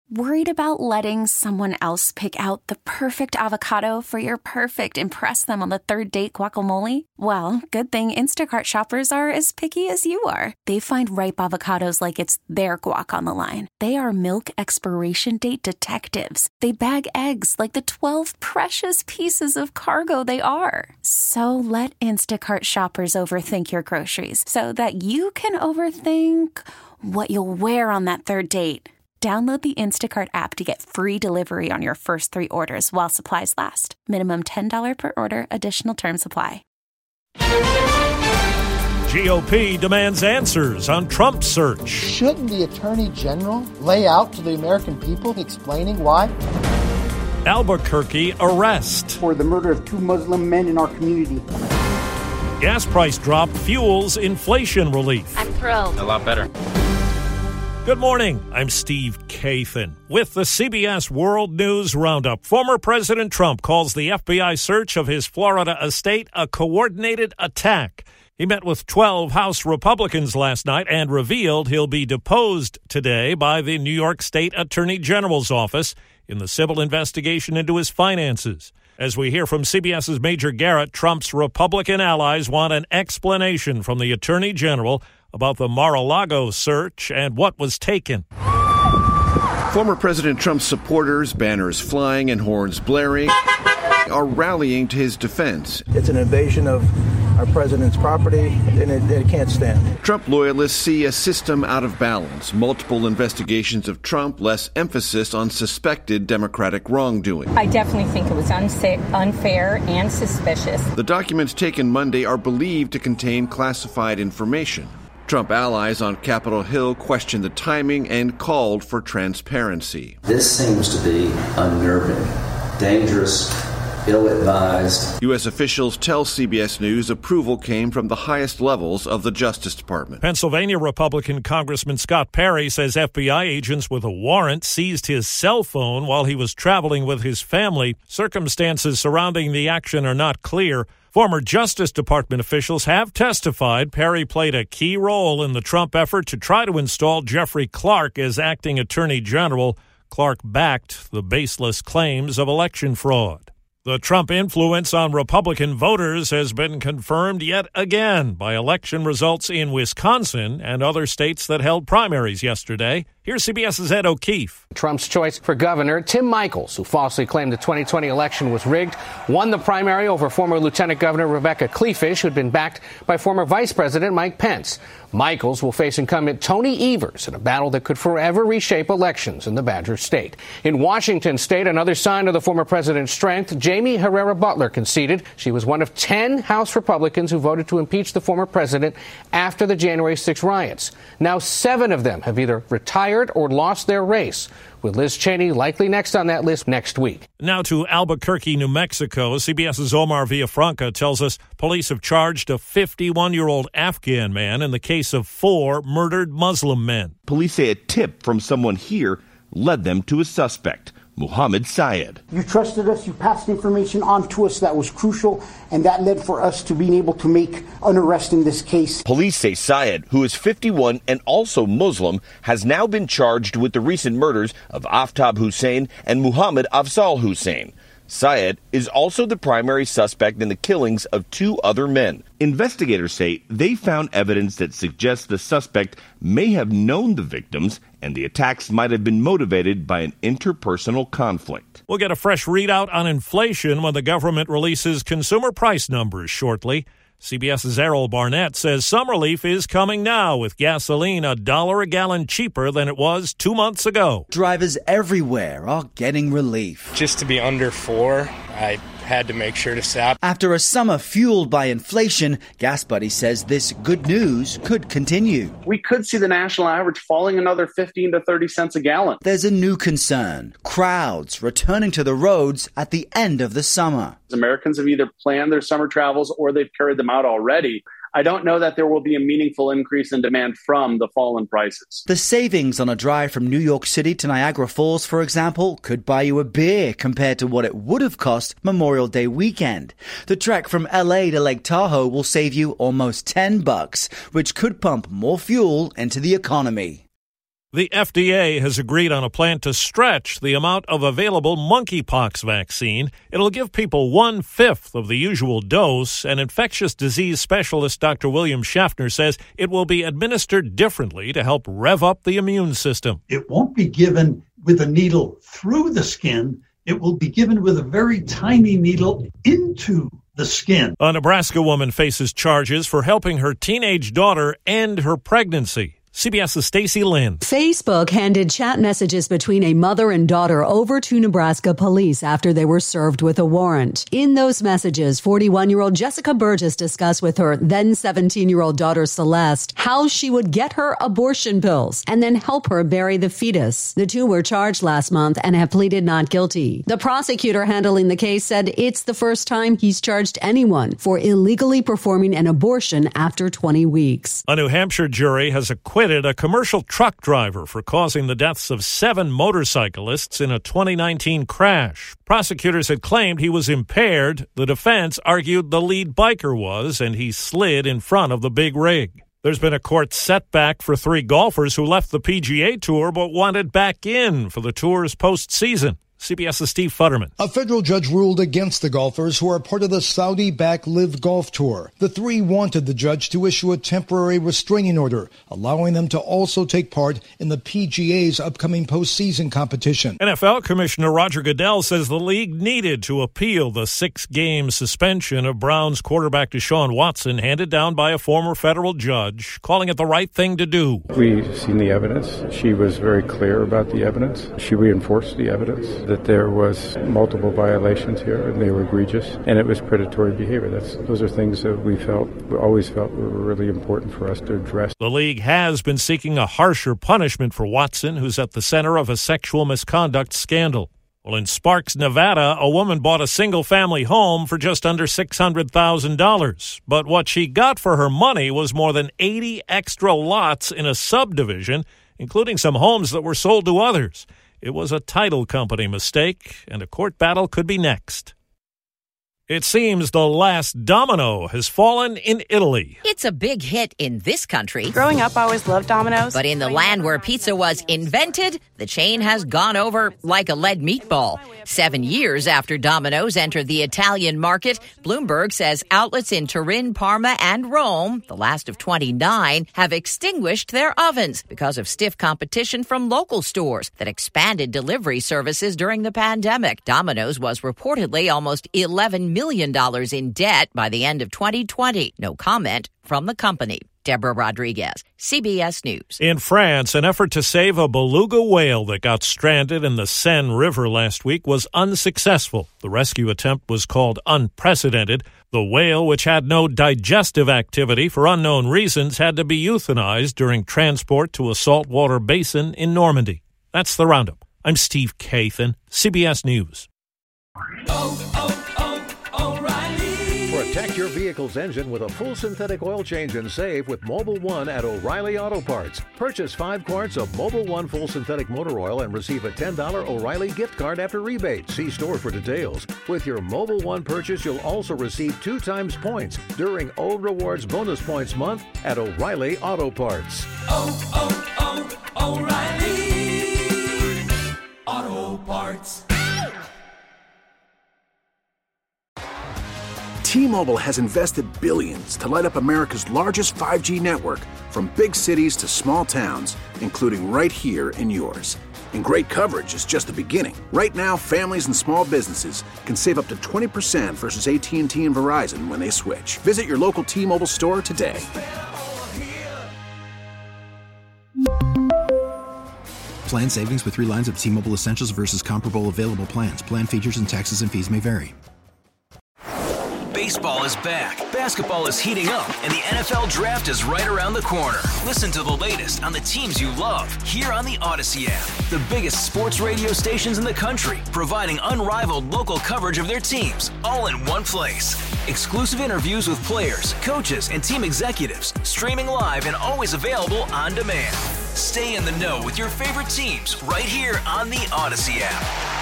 Worried about letting someone else pick out the perfect avocado for your perfect impress them on the third date guacamole? Well, good thing Instacart shoppers are as picky as you are. They find ripe avocados like it's their guac on the line. They are milk expiration date detectives. They bag eggs like the 12 precious pieces of cargo they are. So let Instacart shoppers overthink your groceries so that you can overthink what you'll wear on that third date. Download the Instacart app to get free delivery on your first 3 orders while supplies last. Minimum $10 per order. Additional terms apply. GOP demands answers on Trump search. Shouldn't the Attorney General lay out to the American people explaining why? Albuquerque arrest. For the murder of 2 Muslim men in our community. Gas price drop fuels inflation relief. I'm thrilled. A lot better. Good morning. I'm Steve Kathan with the CBS World News Roundup. Former President Trump calls the FBI search of his Florida estate a coordinated attack. He met with 12 House Republicans last night and revealed he'll be deposed today by the New York State Attorney General's office in the civil investigation into his finances. As we hear from CBS's Major Garrett, Trump's Republican allies want an explanation from the Attorney General about the Mar-a-Lago search and what was taken. Former President Trump's supporters, banners flying and horns blaring, are rallying to his defense. It's an invasion of our president's property, and it can't stand. Trump loyalists see a system out of balance. Multiple investigations of Trump, less emphasis on suspected Democratic wrongdoing. I definitely think it was unfair and suspicious. The documents taken Monday are believed to contain classified information. Trump allies on Capitol Hill questioned the timing and called for transparency. This seems to be unnerving, dangerous, ill-advised. U.S. officials tell CBS News approval came from the highest levels of the Justice Department. Pennsylvania Republican Congressman Scott Perry says FBI agents with a warrant seized his cell phone while he was traveling with his family. Circumstances surrounding the action are not clear. Former Justice Department officials have testified Perry played a key role in the Trump effort to try to install Jeffrey Clark as acting Attorney General. Clark backed the baseless claims of election fraud. The Trump influence on Republican voters has been confirmed yet again by election results in Wisconsin and other states that held primaries yesterday. Here's CBS's Ed O'Keefe. Trump's choice for governor, Tim Michels, who falsely claimed the 2020 election was rigged, won the primary over former Lieutenant Governor Rebecca Kleefisch, who had been backed by former Vice President Mike Pence. Michels will face incumbent Tony Evers in a battle that could forever reshape elections in the Badger State. In Washington State, another sign of the former president's strength, Jamie Herrera Butler conceded she was one of 10 House Republicans who voted to impeach the former president after the January 6 riots. Now 7 of them have either retired or lost their race, with Liz Cheney likely next on that list next week. Now to Albuquerque, New Mexico. CBS's Omar Villafranca tells us police have charged a 51-year-old Afghan man in the case of 4 murdered Muslim men. Police say a tip from someone here led them to a suspect, Muhammad Syed. You trusted us, you passed information on to us that was crucial, and that led for us to being able to make an arrest in this case. Police say Syed, who is 51 and also Muslim, has now been charged with the recent murders of Aftab Hussein and Muhammad Afzal Hussein. Syed is also the primary suspect in the killings of 2 other men. Investigators say they found evidence that suggests the suspect may have known the victims and the attacks might have been motivated by an interpersonal conflict. We'll get a fresh readout on inflation when the government releases consumer price numbers shortly. CBS's Errol Barnett says some relief is coming now, with gasoline $1 a gallon cheaper than it was 2 months ago. Drivers everywhere are getting relief. Just to be under 4, I had to make sure to stop. After a summer fueled by inflation, Gas Buddy says this good news could continue. We could see the national average falling another 15 to 30 cents a gallon. There's a new concern: crowds returning to the roads at the end of the summer. Americans have either planned their summer travels or they've carried them out already. I don't know that there will be a meaningful increase in demand from the fall in prices. The savings on a drive from New York City to Niagara Falls, for example, could buy you a beer compared to what it would have cost Memorial Day weekend. The trek from LA to Lake Tahoe will save you almost $10, which could pump more fuel into the economy. The FDA has agreed on a plan to stretch the amount of available monkeypox vaccine. It'll give people 1/5 of the usual dose, and infectious disease specialist Dr. William Schaffner says it will be administered differently to help rev up the immune system. It won't be given with a needle through the skin. It will be given with a very tiny needle into the skin. A Nebraska woman faces charges for helping her teenage daughter end her pregnancy. CBS's Stacey Lynn. Facebook handed chat messages between a mother and daughter over to Nebraska police after they were served with a warrant. In those messages, 41-year-old Jessica Burgess discussed with her then 17-year-old daughter Celeste how she would get her abortion pills and then help her bury the fetus. The two were charged last month and have pleaded not guilty. The prosecutor handling the case said it's the first time he's charged anyone for illegally performing an abortion after 20 weeks. A New Hampshire jury has acquitted a commercial truck driver for causing the deaths of 7 motorcyclists in a 2019 crash. Prosecutors had claimed he was impaired. The defense argued the lead biker was, and he slid in front of the big rig. There's been a court setback for 3 golfers who left the PGA Tour but wanted back in for the tour's postseason. CBS's Steve Futterman. A federal judge ruled against the golfers who are part of the Saudi-backed Live Golf Tour. The 3 wanted the judge to issue a temporary restraining order, allowing them to also take part in the PGA's upcoming postseason competition. NFL Commissioner Roger Goodell says the league needed to appeal the 6-game suspension of Browns quarterback Deshaun Watson handed down by a former federal judge, calling it the right thing to do. We've seen the evidence. She was very clear about the evidence. She reinforced the evidence that there was multiple violations here, and they were egregious, and it was predatory behavior. Those are things that we always felt were really important for us to address. The league has been seeking a harsher punishment for Watson, who's at the center of a sexual misconduct scandal. Well, in Sparks, Nevada, a woman bought a single-family home for just under $600,000. But what she got for her money was more than 80 extra lots in a subdivision, including some homes that were sold to others. It was a title company mistake, and a court battle could be next. It seems the last domino has fallen in Italy. It's a big hit in this country. Growing up, I always loved Domino's. But in the land where pizza was invented, the chain has gone over like a lead meatball. 7 years after Domino's entered the Italian market, Bloomberg says outlets in Turin, Parma, and Rome, the last of 29, have extinguished their ovens because of stiff competition from local stores that expanded delivery services during the pandemic. Domino's was reportedly almost $11 million in debt by the end of 2020. No comment from the company. Deborah Rodriguez, CBS News. In France, an effort to save a beluga whale that got stranded in the Seine River last week was unsuccessful. The rescue attempt was called unprecedented. The whale, which had no digestive activity for unknown reasons, had to be euthanized during transport to a saltwater basin in Normandy. That's the Roundup. I'm Steve Kathan, CBS News. Protect your vehicle's engine with a full synthetic oil change and save with Mobil 1 at O'Reilly Auto Parts. Purchase 5 quarts of Mobil 1 full synthetic motor oil and receive a $10 O'Reilly gift card after rebate. See store for details. With your Mobil 1 purchase, you'll also receive 2 times points during Old Rewards Bonus Points Month at O'Reilly Auto Parts. O'Reilly Auto Parts. T-Mobile has invested billions to light up America's largest 5G network, from big cities to small towns, including right here in yours. And great coverage is just the beginning. Right now, families and small businesses can save up to 20% versus AT&T and Verizon when they switch. Visit your local T-Mobile store today. Plan savings with 3 lines of T-Mobile Essentials versus comparable available plans. Plan features and taxes and fees may vary. Baseball is back, basketball is heating up, and the NFL Draft is right around the corner. Listen to the latest on the teams you love here on the Odyssey app. The biggest sports radio stations in the country, providing unrivaled local coverage of their teams, all in one place. Exclusive interviews with players, coaches, and team executives, streaming live and always available on demand. Stay in the know with your favorite teams right here on the Odyssey app.